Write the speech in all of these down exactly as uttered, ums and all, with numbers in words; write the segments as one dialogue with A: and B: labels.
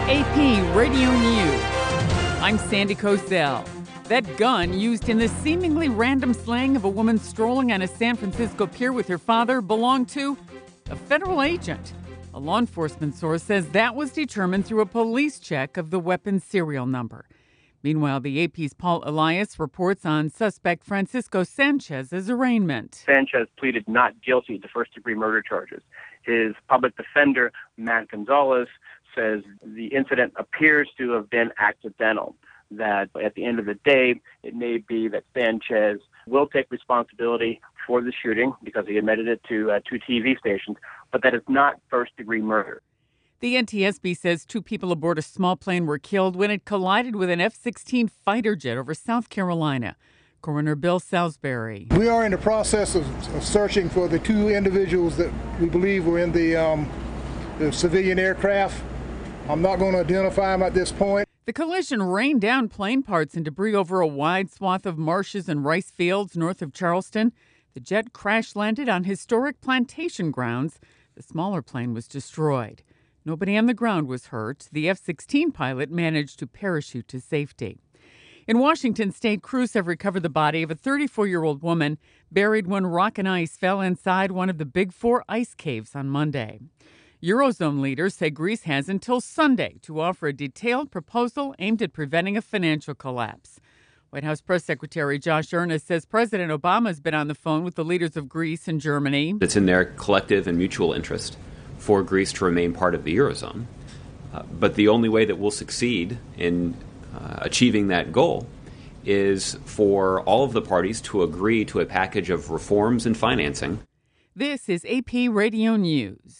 A: A P Radio News. I'm Sandy Kozel. That gun used in the seemingly random slaying of a woman strolling on a San Francisco pier with her father belonged to a federal agent. A law enforcement source says that was determined through a police check of the weapon's serial number. Meanwhile, the A P's Paul Elias reports on suspect Francisco Sanchez's arraignment.
B: Sanchez pleaded not guilty to first-degree murder charges. His public defender, Matt Gonzalez, says the incident appears to have been accidental, that at the end of the day, it may be that Sanchez will take responsibility for the shooting because he admitted it to uh, two T V stations, but that it's not first-degree murder.
A: The N T S B says two people aboard a small plane were killed when it collided with an F sixteen fighter jet over South Carolina. Coroner Bill Salisbury.
C: We are in the process of, of searching for the two individuals that we believe were in the, um, the civilian aircraft. I'm not going to identify them at this point.
A: The collision rained down plane parts and debris over a wide swath of marshes and rice fields north of Charleston. The jet crash-landed on historic plantation grounds. The smaller plane was destroyed. Nobody on the ground was hurt. The F sixteen pilot managed to parachute to safety. In Washington state, crews have recovered the body of a thirty-four-year-old woman buried when rock and ice fell inside one of the Big Four ice caves on Monday. Eurozone leaders say Greece has until Sunday to offer a detailed proposal aimed at preventing a financial collapse. White House Press Secretary Josh Earnest says President Obama has been on the phone with the leaders of Greece and Germany.
D: It's in their collective and mutual interest for Greece to remain part of the Eurozone. Uh, but the only way that we'll succeed in uh, achieving that goal is for all of the parties to agree to a package of reforms and financing.
A: This is A P Radio News.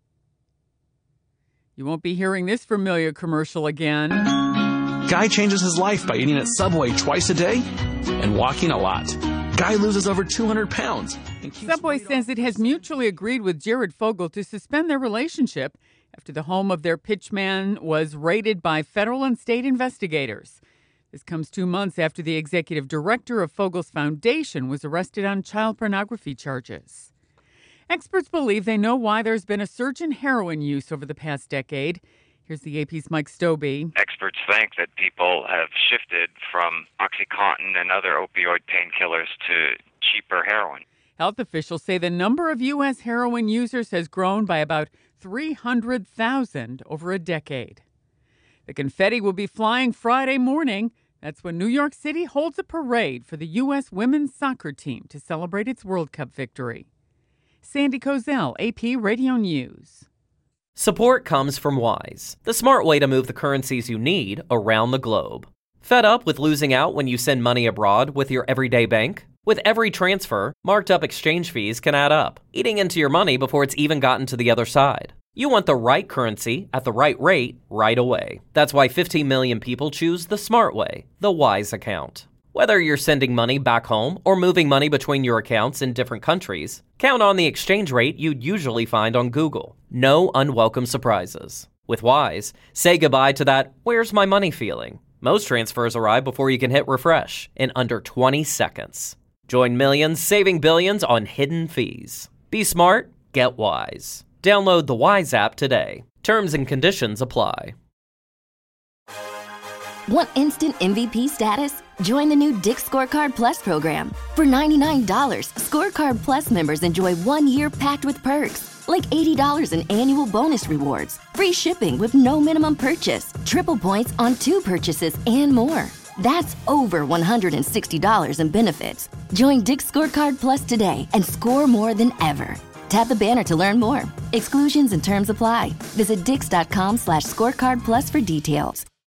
A: You won't be hearing this familiar commercial again.
E: Guy changes his life by eating at Subway twice a day and walking a lot. Guy loses over two hundred pounds.
A: Subway says it has mutually agreed with Jared Fogle to suspend their relationship after the home of their pitchman was raided by federal and state investigators. This comes two months after the executive director of Fogle's foundation was arrested on child pornography charges. Experts believe they know why there's been a surge in heroin use over the past decade. Here's the A P's Mike Stobie.
F: Experts think that people have shifted from OxyContin and other opioid painkillers to cheaper heroin.
A: Health officials say the number of U S heroin users has grown by about three hundred thousand over a decade. The confetti will be flying Friday morning. That's when New York City holds a parade for the U S women's soccer team to celebrate its World Cup victory. Sandy Kozel, A P Radio News.
G: Support comes from Wise, the smart way to move the currencies you need around the globe. Fed up with losing out when you send money abroad with your everyday bank? With every transfer, marked up exchange fees can add up, eating into your money before it's even gotten to the other side. You want the right currency at the right rate right away. That's why fifteen million people choose the smart way, the Wise account. Whether you're sending money back home or moving money between your accounts in different countries, count on the exchange rate you'd usually find on Google. No unwelcome surprises. With Wise, say goodbye to that "where's my money" feeling. Most transfers arrive before you can hit refresh in under twenty seconds. Join millions saving billions on hidden fees. Be smart, get Wise. Download the Wise app today. Terms and conditions apply.
H: Want instant M V P status? Join the new Dick's Scorecard Plus program. For ninety-nine dollars, Scorecard Plus members enjoy one year packed with perks, like eighty dollars in annual bonus rewards, free shipping with no minimum purchase, triple points on two purchases, and more. That's over one hundred sixty dollars in benefits. Join Dick's Scorecard Plus today and score more than ever. Tap the banner to learn more. Exclusions and terms apply. Visit dix.com slash scorecard plus for details.